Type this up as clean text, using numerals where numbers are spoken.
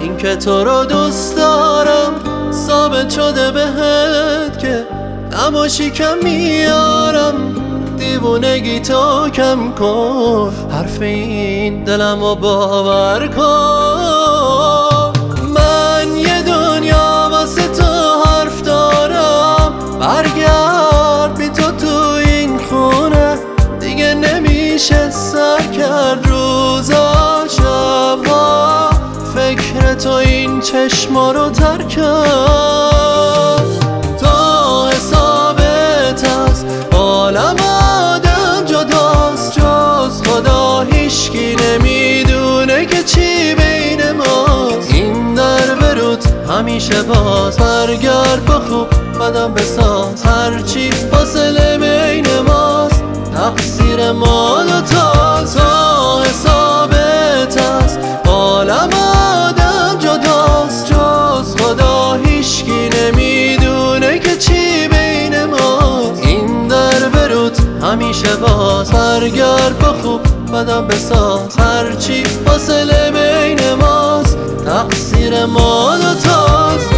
این که تو رو دوست دارم ثابت شده بهت که نباشی کم میارم. دیوونگی تو کم کن، حرف این دلم رو باور کن. من یه دنیا واسه تو حرف دارم، برگرد بی تو تو این خونه. دیگه نمیشه سر کرد روزا شبها، فکر تو این چشما رو ترک کرد. تا حسابت هست عالم آدم جداست، جز خدا هیچکی نمیدونه که چی بین ماست. این در بروت همیشه باز، برگرد با خوب قدم بساز. هرچی فاصله بین ماست تقصیر ما دوتاست. تا حسابت هست عالم آدم جداست، جز خدا هیچکی نمیدونه که چی بین ماست. این در بروت همیشه باز، برگرد با خوب قدم بساز. هرچی فاصله بین ماست تقصیر ما دوتاست.